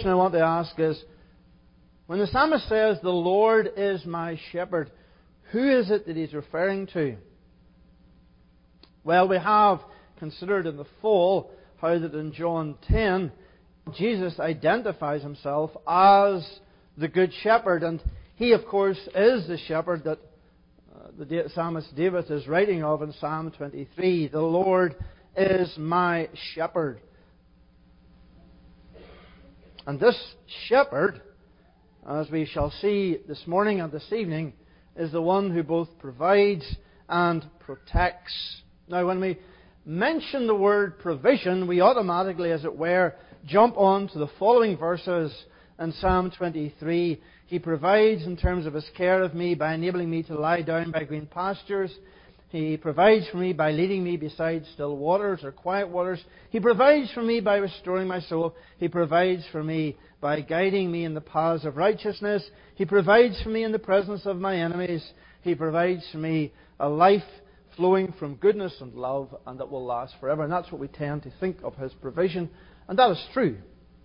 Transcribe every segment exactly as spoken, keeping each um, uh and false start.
question I want to ask is, when the psalmist says, "The Lord is my shepherd," who is it that he's referring to? Well, we have considered in the fall how that in John ten, Jesus identifies himself as the Good Shepherd. And he, of course, is the shepherd that uh, the psalmist David is writing of in Psalm twenty-three. The Lord is my shepherd. And this shepherd, as we shall see this morning and this evening, is the one who both provides and protects. Now, when we mention the word provision, we automatically, as it were, jump on to the following verses in Psalm twenty-three. He provides in terms of His care of me by enabling me to lie down by green pastures. He provides for me by leading me beside still waters or quiet waters. He provides for me by restoring my soul. He provides for me by guiding me in the paths of righteousness. He provides for me in the presence of my enemies. He provides for me a life flowing from goodness and love, and that will last forever. And that's what we tend to think of His provision. And that is true.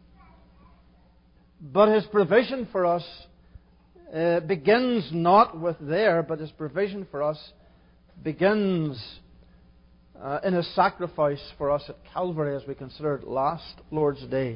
But His provision for us uh, begins not with there, but His provision for us begins uh, in His sacrifice for us at Calvary, as we considered last Lord's Day.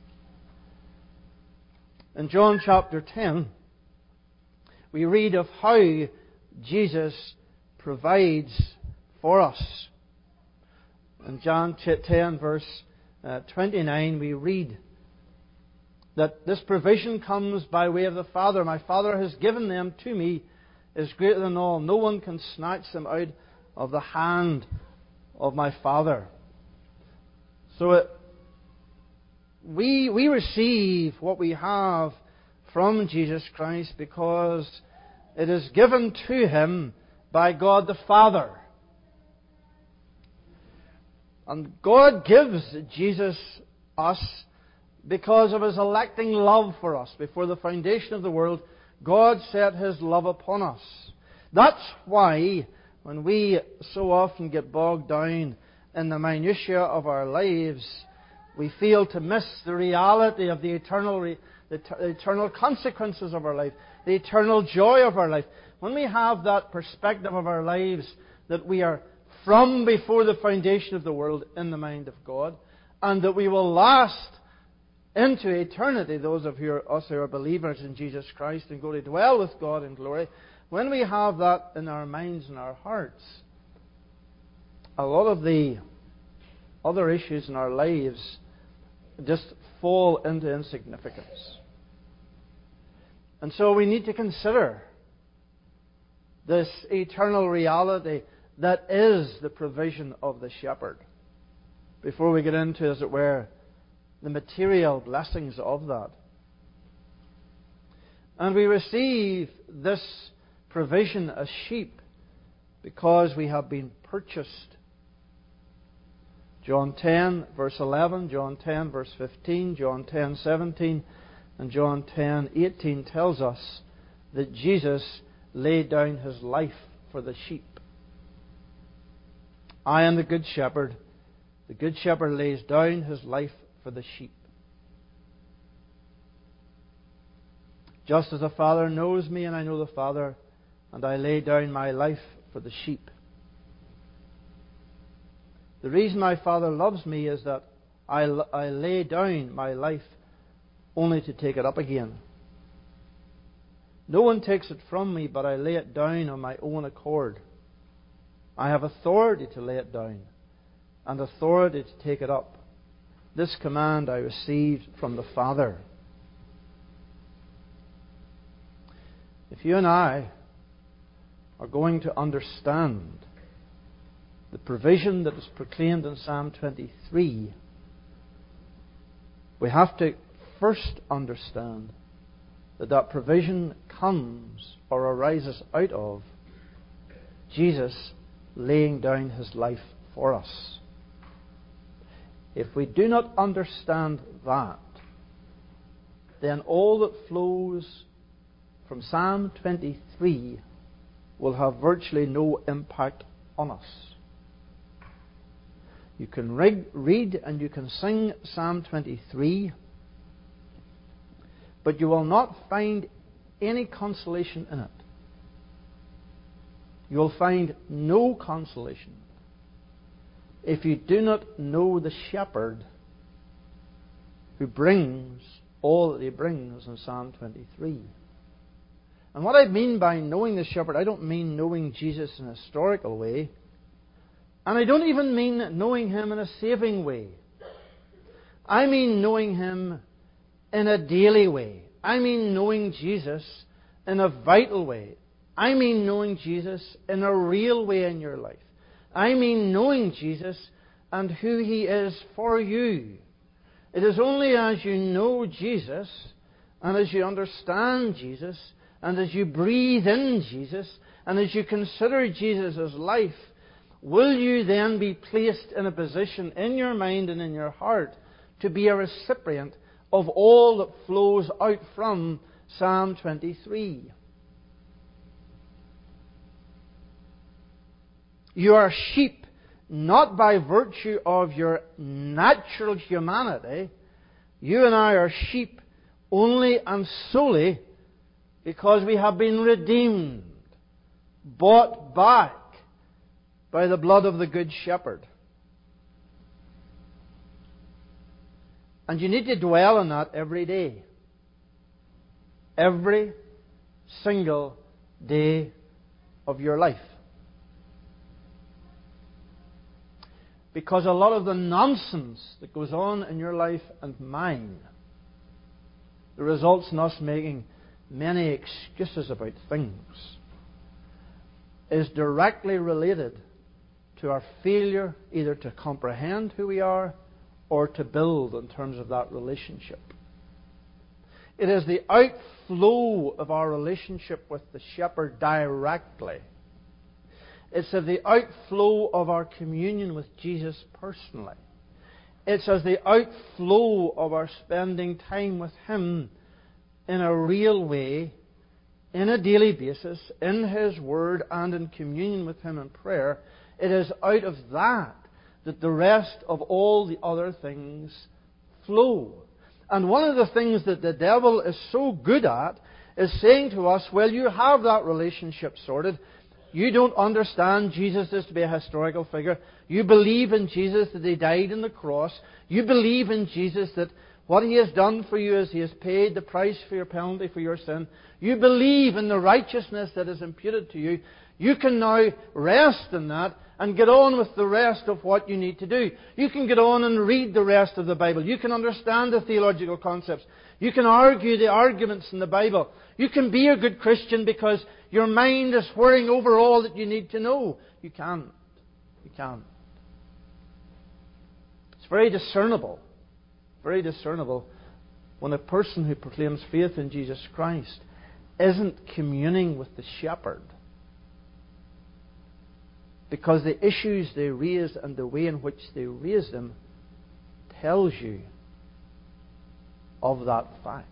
In John chapter ten, we read of how Jesus provides for us. In John ten, verse uh, twenty-nine, we read that this provision comes by way of the Father. My Father has given them to me, is greater than all. No one can snatch them out of the hand of my Father. So it, we, we receive what we have from Jesus Christ because it is given to Him by God the Father. And God gives Jesus us because of His electing love for us. Before the foundation of the world, God set His love upon us. That's why when we so often get bogged down in the minutiae of our lives, we fail to miss the reality of the eternal, the eternal consequences of our life, the eternal joy of our life. When we have that perspective of our lives that we are from before the foundation of the world in the mind of God, and that we will last into eternity, those of you, us who are believers in Jesus Christ, and go to dwell with God in glory, when we have that in our minds and our hearts, a lot of the other issues in our lives just fall into insignificance. And so we need to consider this eternal reality that is the provision of the shepherd before we get into, as it were, the material blessings of that. And we receive this provision as sheep because we have been purchased. John ten, verse eleven, John ten, verse fifteen, John ten, seventeen, and John ten, eighteen tells us that Jesus laid down His life for the sheep. I am the good shepherd. The good shepherd lays down his life for the sheep. Just as the Father knows me and I know the Father, and I lay down my life for the sheep. The reason my Father loves me is that I, I lay down my life only to take it up again. No one takes it from me, but I lay it down on my own accord. I have authority to lay it down and authority to take it up. This command I received from the Father. If you and I are going to understand the provision that is proclaimed in Psalm twenty-three, we have to first understand that that provision comes or arises out of Jesus laying down His life for us. If we do not understand that, then all that flows from Psalm twenty-three will have virtually no impact on us. You can read and you can sing Psalm twenty-three, but you will not find any consolation in it. You will find no consolation if you do not know the shepherd who brings all that he brings in Psalm twenty-three. And what I mean by knowing the shepherd, I don't mean knowing Jesus in a historical way. And I don't even mean knowing him in a saving way. I mean knowing him in a daily way. I mean knowing Jesus in a vital way. I mean knowing Jesus in a real way in your life. I mean knowing Jesus and who he is for you. It is only as you know Jesus and as you understand Jesus and as you breathe in Jesus and as you consider Jesus' life, will you then be placed in a position in your mind and in your heart to be a recipient of all that flows out from Psalm twenty-three. You are sheep not by virtue of your natural humanity. You and I are sheep only and solely because we have been redeemed, bought back by the blood of the Good Shepherd. And you need to dwell on that every day. Every single day of your life. Because a lot of the nonsense that goes on in your life and mine, the results in us making many excuses about things, is directly related to our failure either to comprehend who we are or to build in terms of that relationship. It is the outflow of our relationship with the shepherd directly. It's of the outflow of our communion with Jesus personally. It's as the outflow of our spending time with him in a real way, in a daily basis, in his word and in communion with him in prayer. It is out of that that the rest of all the other things flow. And one of the things that the devil is so good at is saying to us, well, you have that relationship sorted. You don't understand Jesus is to be a historical figure. You believe in Jesus that he died on the cross. You believe in Jesus that what he has done for you is he has paid the price for your penalty for your sin. You believe in the righteousness that is imputed to you. You can now rest in that and get on with the rest of what you need to do. You can get on and read the rest of the Bible. You can understand the theological concepts. You can argue the arguments in the Bible. You can be a good Christian because your mind is whirring over all that you need to know. You can't. You can't. It's very discernible. Very discernible when a person who proclaims faith in Jesus Christ isn't communing with the shepherd. Because the issues they raise and the way in which they raise them tells you of that fact.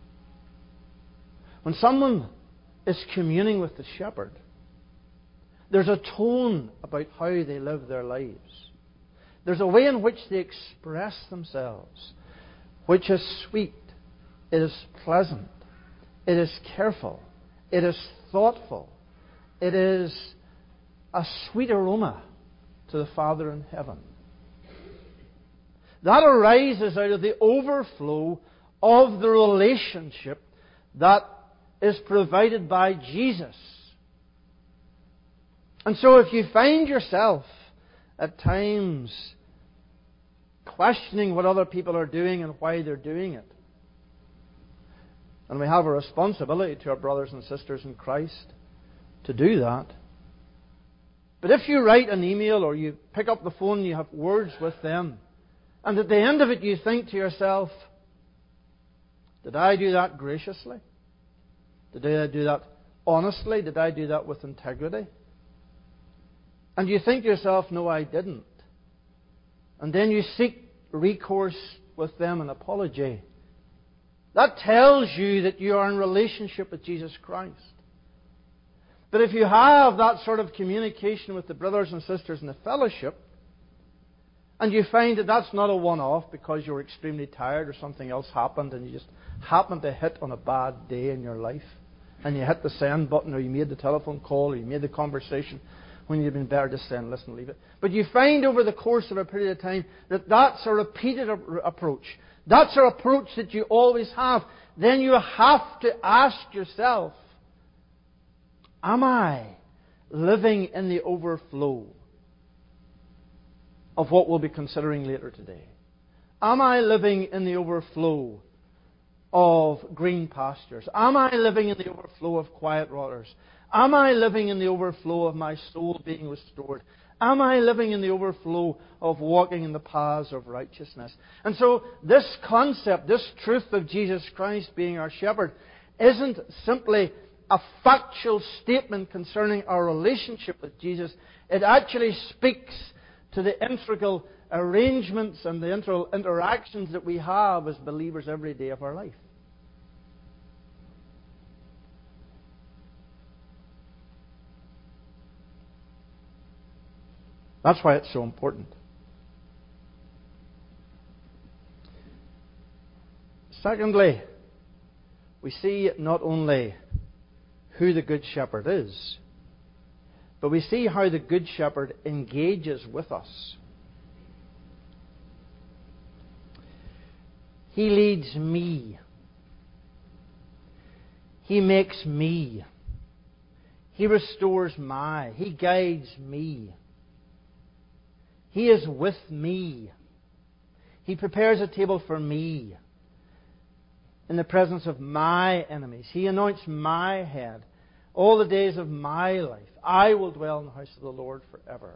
When someone is communing with the shepherd, there's a tone about how they live their lives. There's a way in which they express themselves, which is sweet, it is pleasant, it is careful, it is thoughtful, it is a sweet aroma to the Father in heaven. That arises out of the overflow of the relationship that is provided by Jesus. And so if you find yourself at times questioning what other people are doing and why they're doing it, and we have a responsibility to our brothers and sisters in Christ to do that. But if you write an email or you pick up the phone and you have words with them, and at the end of it you think to yourself, did I do that graciously? Did I do that honestly? Did I do that with integrity? And you think to yourself, no, I didn't. And then you seek recourse with them, an apology. That tells you that you are in relationship with Jesus Christ. But if you have that sort of communication with the brothers and sisters in the fellowship, And you find that that's not a one-off because you're extremely tired or something else happened and you just happened to hit on a bad day in your life. And you hit the send button, or you made the telephone call, or you made the conversation when you'd been better just saying, listen, leave it. But you find over the course of a period of time that that's a repeated approach. That's an approach that you always have. Then you have to ask yourself, am I living in the overflow of what we'll be considering later today? Am I living in the overflow of green pastures? Am I living in the overflow of quiet waters? Am I living in the overflow of my soul being restored? Am I living in the overflow of walking in the paths of righteousness? And so this concept, this truth of Jesus Christ being our shepherd, isn't simply a factual statement concerning our relationship with Jesus. It actually speaks to the integral arrangements and the inter- interactions that we have as believers every day of our life. That's why it's so important. Secondly, we see not only who the Good Shepherd is, but we see how the Good Shepherd engages with us. He leads me. He makes me. He restores my. He guides me. He is with me. He prepares a table for me in the presence of my enemies. He anoints my head. All the days of my life, I will dwell in the house of the Lord forever.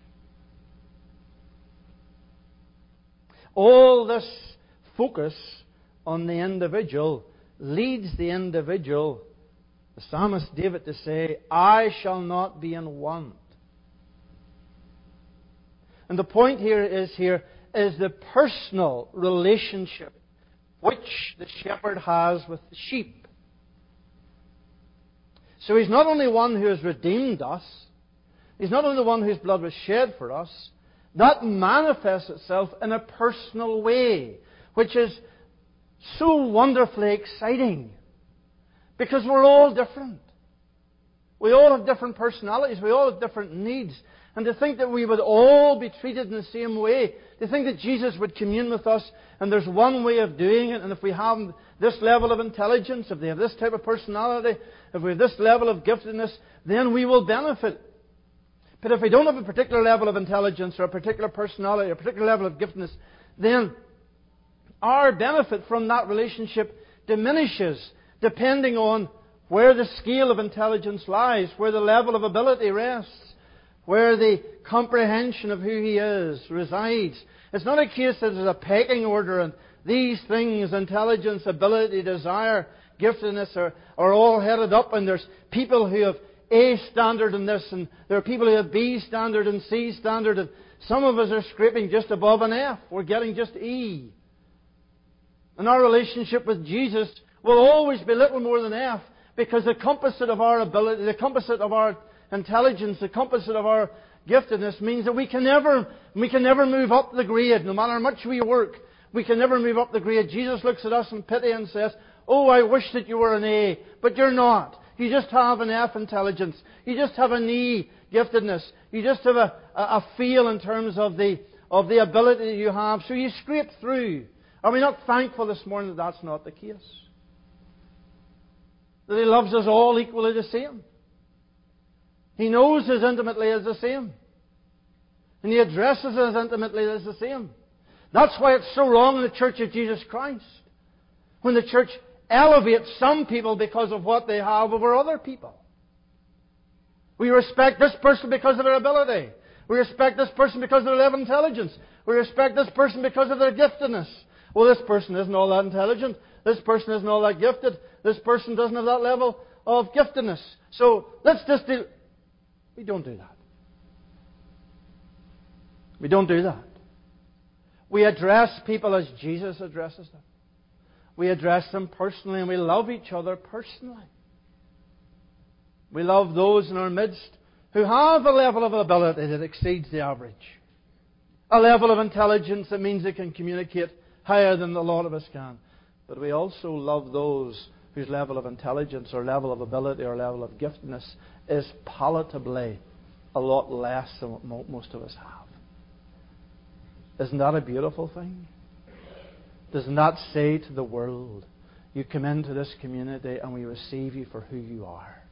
All this focus on the individual leads the individual, the psalmist David, to say, I shall not be in want. And the point here is here is the personal relationship which the shepherd has with the sheep. So He's not only one who has redeemed us, He's not only the one whose blood was shed for us. That manifests itself in a personal way, which is so wonderfully exciting. Because we're all different. We all have different personalities. We all have different needs. And to think that we would all be treated in the same way, to think that Jesus would commune with us and there's one way of doing it, and if we have this level of intelligence, if they have this type of personality, if we have this level of giftedness, then we will benefit. But if we don't have a particular level of intelligence or a particular personality or a particular level of giftedness, then our benefit from that relationship diminishes depending on where the scale of intelligence lies, where the level of ability rests, where the comprehension of who He is resides. It's not a case that there's a pecking order and these things, intelligence, ability, desire, giftedness, are, are all headed up, and there's people who have A standard in this, and there are people who have B standard and C standard, and some of us are scraping just above an F. We're getting just E. And our relationship with Jesus will always be little more than F, because the composite of our ability, the composite of our intelligence, the composite of our giftedness means that we can never, we can never move up the grade. No matter how much we work, we can never move up the grade. Jesus looks at us in pity and says, oh, I wish that you were an A, but you're not. You just have an F intelligence. You just have an E giftedness. You just have a, a, a feel in terms of the, of the ability that you have. So you scrape through. Are we not thankful this morning that that's not the case? That He loves us all equally the same. He knows us intimately as the same. And He addresses us intimately as the same. That's why it's so wrong in the Church of Jesus Christ, when the church elevates some people because of what they have over other people. We respect this person because of their ability. We respect this person because of their level of intelligence. We respect this person because of their giftedness. Well, this person isn't all that intelligent. This person isn't all that gifted. This person doesn't have that level of giftedness. So let's just do... We don't do that. We don't do that. We address people as Jesus addresses them. We address them personally, and we love each other personally. We love those in our midst who have a level of ability that exceeds the average. a level of intelligence that means they can communicate higher than the lot of us can. But we also love those whose level of intelligence or level of ability or level of giftedness is palatably a lot less than what mo- most of us have. Isn't that a beautiful thing? Doesn't that say to the world, you come into this community and we receive you for who you are?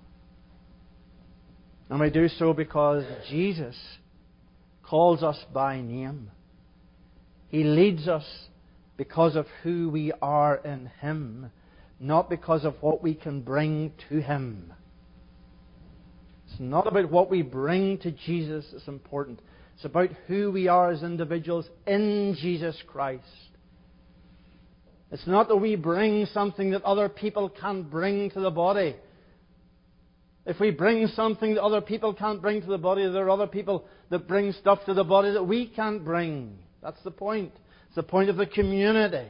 And we do so because Jesus calls us by name. He leads us because of who we are in Him, not because of what we can bring to Him. It's not about what we bring to Jesus that's important. It's about who we are as individuals in Jesus Christ. It's not that we bring something that other people can't bring to the body. If we bring something that other people can't bring to the body, there are other people that bring stuff to the body that we can't bring. That's the point. It's the point of the community.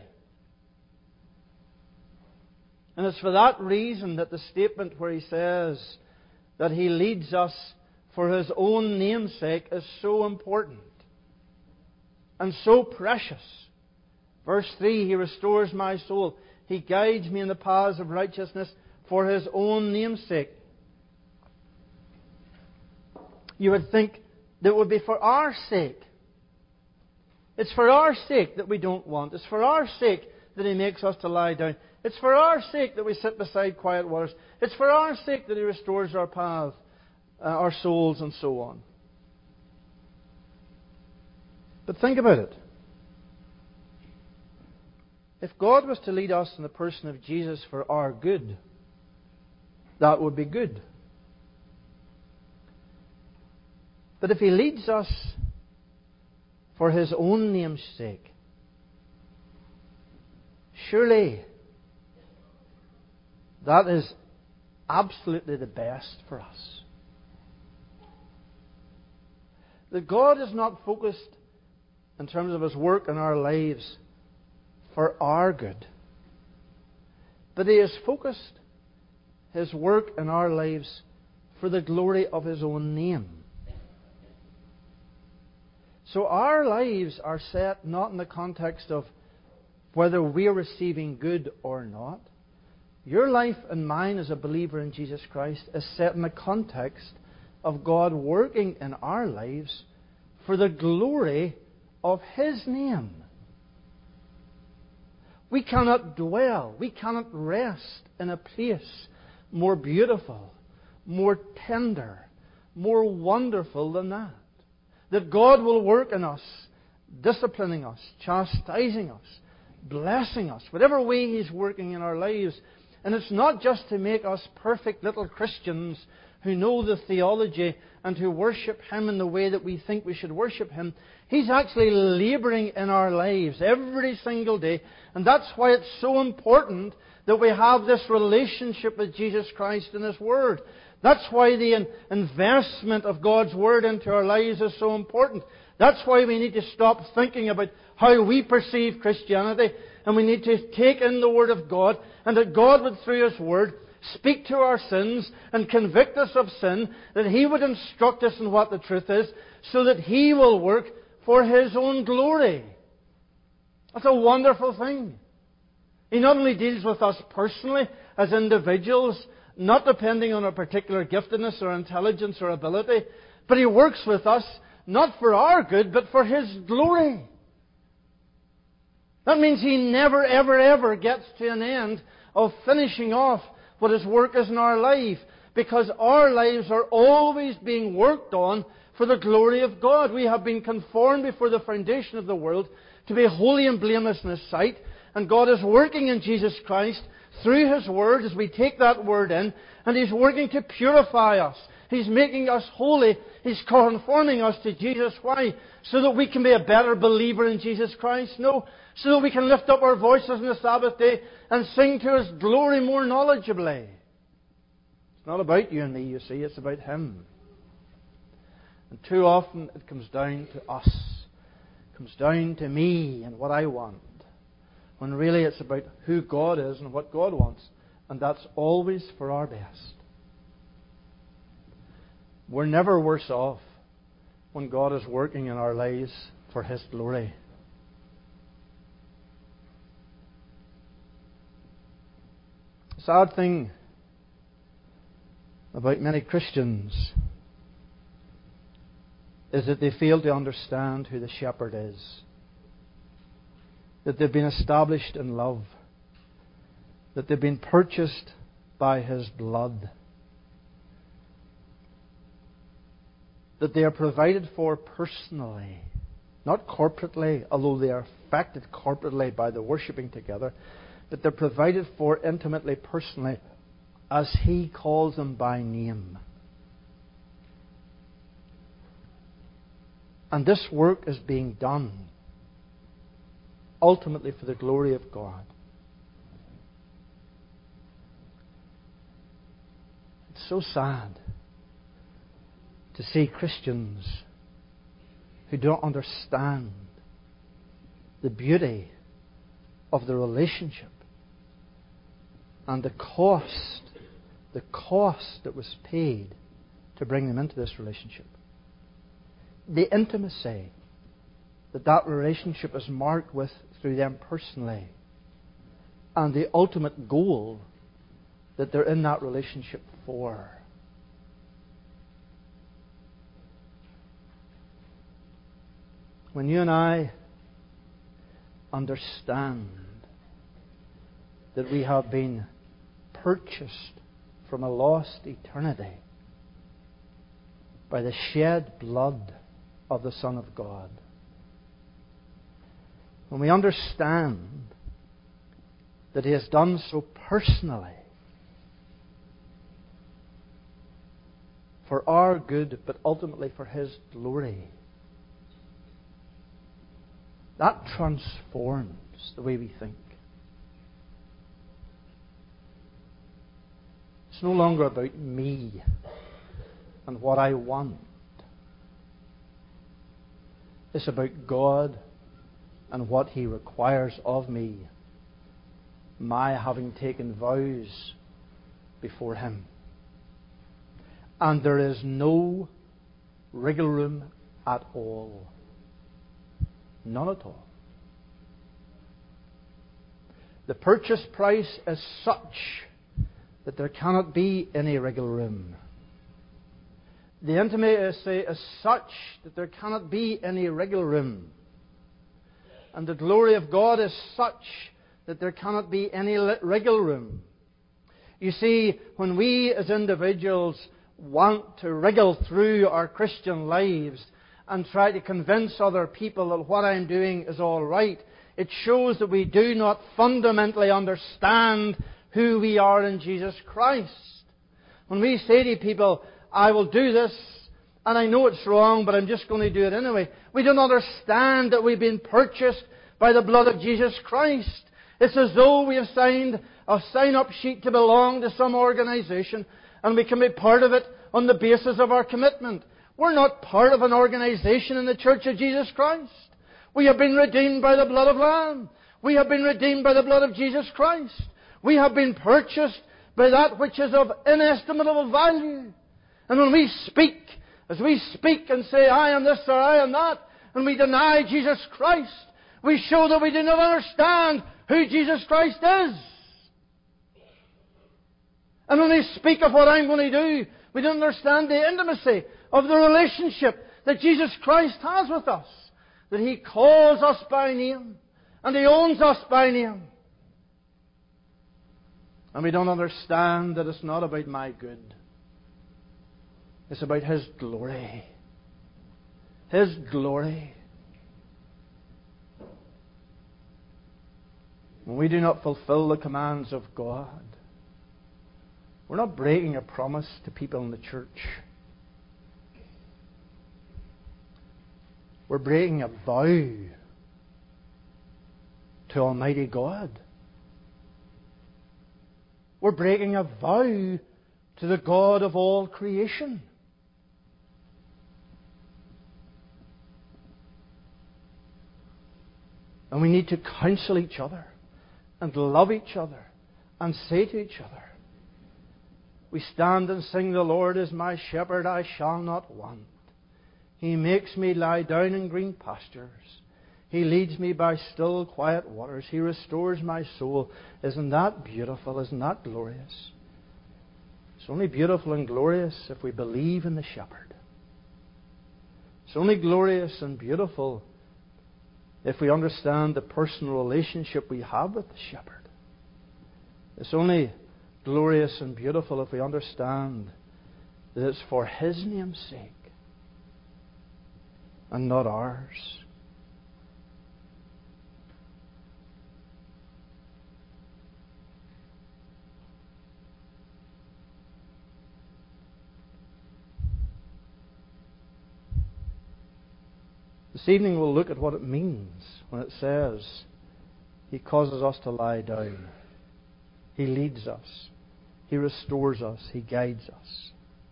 And it's for that reason that the statement where he says that He leads us for His own name's sake is so important and so precious. Verse three, He restores my soul. He guides me in the paths of righteousness for His own name's sake. You would think that it would be for our sake. It's for our sake that we don't want. It's for our sake that He makes us to lie down. It's for our sake that we sit beside quiet waters. It's for our sake that He restores our path, uh, our souls, and so on. But think about it. If God was to lead us in the person of Jesus for our good, that would be good. But if He leads us for His own name's sake, surely that is absolutely the best for us. That God is not focused in terms of His work in our lives for our good, but He has focused His work in our lives for the glory of His own name. So our lives are set not in the context of whether we are receiving good or not. Your life and mine as a believer in Jesus Christ is set in the context of God working in our lives for the glory of His name. We cannot dwell, we cannot rest in a place more beautiful, more tender, more wonderful than that. That God will work in us, disciplining us, chastising us, blessing us, whatever way He's working in our lives. And it's not just to make us perfect little Christians who know the theology and who worship Him in the way that we think we should worship Him. He's actually labouring in our lives every single day. And that's why it's so important that we have this relationship with Jesus Christ and His Word. That's why the investment of God's Word into our lives is so important. That's why we need to stop thinking about how we perceive Christianity, and we need to take in the Word of God, and that God would, through His Word, speak to our sins and convict us of sin, that He would instruct us in what the truth is, so that He will work for His own glory. That's a wonderful thing. He not only deals with us personally as individuals, not depending on a particular giftedness or intelligence or ability, but He works with us not for our good, but for His glory. That means He never, ever, ever gets to an end of finishing off what His work is in our life, because our lives are always being worked on for the glory of God. We have been conformed before the foundation of the world to be holy and blameless in His sight, and God is working in Jesus Christ through His Word as we take that Word in, and He's working to purify us. He's making us holy. He's conforming us to Jesus. Why? So that we can be a better believer in Jesus Christ? No. So that we can lift up our voices on the Sabbath day and sing to His glory more knowledgeably. It's not about you and me, you see. It's about Him. And too often it comes down to us. It comes down to me and what I want. When really it's about who God is and what God wants. And that's always for our best. We're never worse off when God is working in our lives for His glory. The sad thing about many Christians is that they fail to understand who the shepherd is. That they've been established in love. That they've been purchased by His blood. That they are provided for personally, not corporately, although they are affected corporately by the worshipping together, but they're provided for intimately, personally, as He calls them by name. And this work is being done ultimately for the glory of God. It's so sad to see Christians who don't understand the beauty of the relationship and the cost, the cost that was paid to bring them into this relationship. The intimacy that that relationship is marked with through them personally, and the ultimate goal that they're in that relationship for. When you and I understand that we have been purchased from a lost eternity by the shed blood of the Son of God, when we understand that He has done so personally for our good, but ultimately for His glory, that transforms the way we think. It's no longer about me and what I want. It's about God and what He requires of me, my having taken vows before Him. And there is no wriggle room at all. None at all. The purchase price is such that there cannot be any wriggle room. The intimacy is such that there cannot be any wriggle room. And the glory of God is such that there cannot be any wriggle room. You see, when we as individuals want to wriggle through our Christian lives and try to convince other people that what I'm doing is all right, it shows that we do not fundamentally understand who we are in Jesus Christ. When we say to people, I will do this, and I know it's wrong, but I'm just going to do it anyway, we don't understand that we've been purchased by the blood of Jesus Christ. It's as though we have signed a sign-up sheet to belong to some organization, and we can be part of it on the basis of our commitment. We're not part of an organization in the Church of Jesus Christ. We have been redeemed by the blood of Lamb. We have been redeemed by the blood of Jesus Christ. We have been purchased by that which is of inestimable value. And when we speak, as we speak and say, I am this or I am that, and we deny Jesus Christ, we show that we do not understand who Jesus Christ is. And when we speak of what I'm going to do, we don't understand the intimacy of the relationship that Jesus Christ has with us. That He calls us by name, and He owns us by name. And we don't understand that it's not about my good. It's about His glory. His glory. When we do not fulfill the commands of God, we're not breaking a promise to people in the church. We're breaking a vow to Almighty God. We're breaking a vow to the God of all creation. And we need to counsel each other and love each other and say to each other, we stand and sing, the Lord is my shepherd, I shall not want. He makes me lie down in green pastures. He leads me by still, quiet waters. He restores my soul. Isn't that beautiful? Isn't that glorious? It's only beautiful and glorious if we believe in the shepherd. It's only glorious and beautiful if we understand the personal relationship we have with the shepherd. It's only glorious and beautiful if we understand that it's for His name's sake and not ours. This evening we'll look at what it means when it says He causes us to lie down. He leads us. He restores us. He guides us.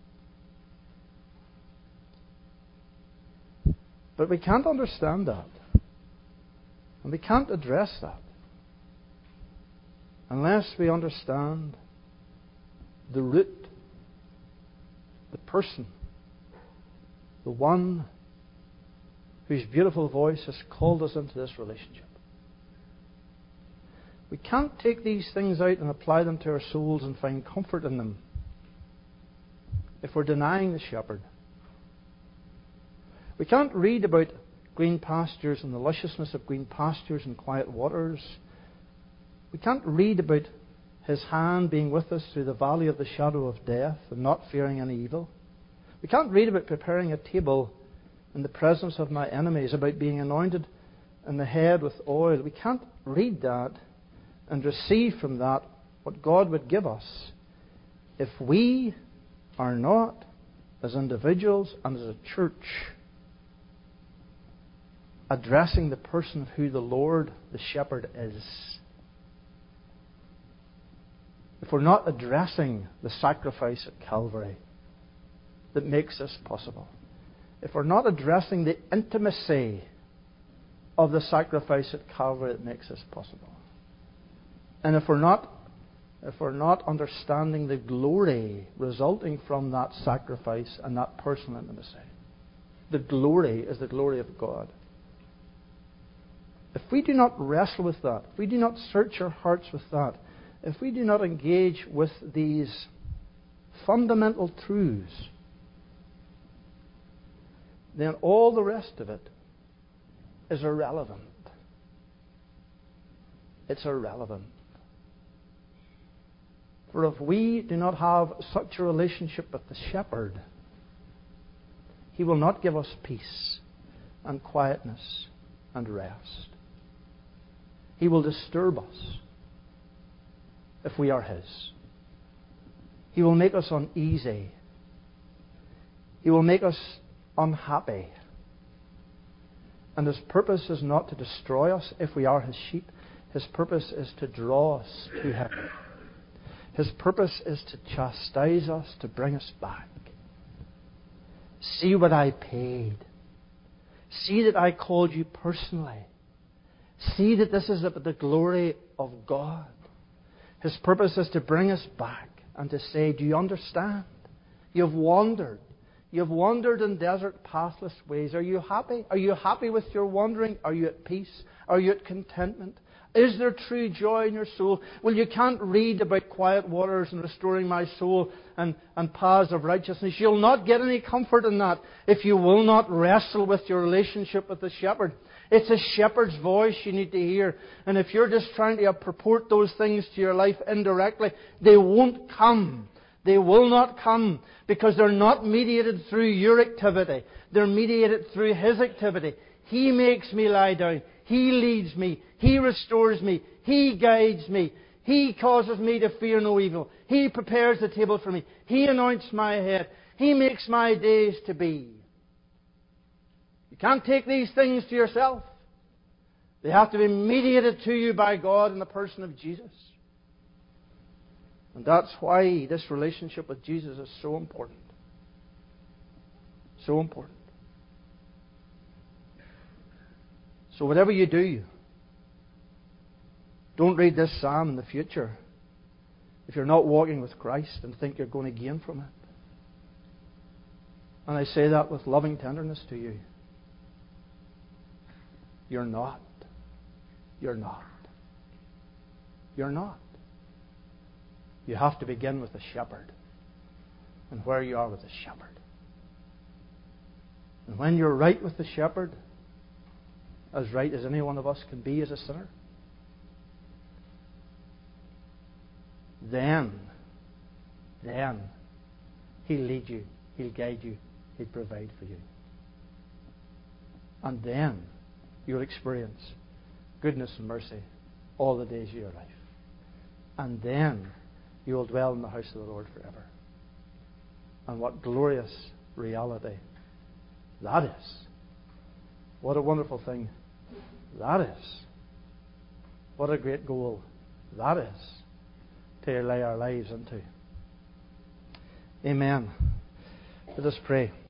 But we can't understand that. And we can't address that unless we understand the root, the person, the one whose beautiful voice has called us into this relationship. We can't take these things out and apply them to our souls and find comfort in them if we're denying the shepherd. We can't read about green pastures and the lusciousness of green pastures and quiet waters. We can't read about His hand being with us through the valley of the shadow of death and not fearing any evil. We can't read about preparing a table in the presence of my enemies, about being anointed in the head with oil. We can't read that and receive from that what God would give us if we are not, as individuals and as a church, addressing the person of who the Lord, the shepherd, is. If we're not addressing the sacrifice at Calvary that makes this possible. If we're not addressing the intimacy of the sacrifice at Calvary that makes this possible. And if we're not if we're not understanding the glory resulting from that sacrifice and that personal intimacy. The glory is the glory of God. If we do not wrestle with that, if we do not search our hearts with that, if we do not engage with these fundamental truths, then all the rest of it is irrelevant. It's irrelevant. For if we do not have such a relationship with the shepherd, He will not give us peace and quietness and rest. He will disturb us if we are His. He will make us uneasy. He will make us unhappy. And His purpose is not to destroy us if we are His sheep. His purpose is to draw us to Him. His purpose is to chastise us, to bring us back. See what I paid. See that I called you personally. See that this is about the glory of God. His purpose is to bring us back and to say, do you understand? You've wandered. You've wandered in desert, pathless ways. Are you happy? Are you happy with your wandering? Are you at peace? Are you at contentment? Is there true joy in your soul? Well, you can't read about quiet waters and restoring my soul and, and paths of righteousness. You'll not get any comfort in that if you will not wrestle with your relationship with the shepherd. It's a shepherd's voice you need to hear. And if you're just trying to purport those things to your life indirectly, they won't come. They will not come because they're not mediated through your activity. They're mediated through His activity. He makes me lie down. He leads me. He restores me. He guides me. He causes me to fear no evil. He prepares the table for me. He anoints my head. He makes my days to be. You can't take these things to yourself. They have to be mediated to you by God in the person of Jesus. And that's why this relationship with Jesus is so important. So important. So whatever you do, don't read this psalm in the future if you're not walking with Christ and think you're going to gain from it. And I say that with loving tenderness to you. You're not. You're not. You're not. You have to begin with the shepherd. And where you are with the shepherd. And when you're right with the shepherd, as right as any one of us can be as a sinner, then, then, He'll lead you, He'll guide you, He'll provide for you. And then you'll experience goodness and mercy all the days of your life. And then you will dwell in the house of the Lord forever. And what glorious reality that is. What a wonderful thing that is. What a great goal that is to lay our lives into. Amen. Let us pray.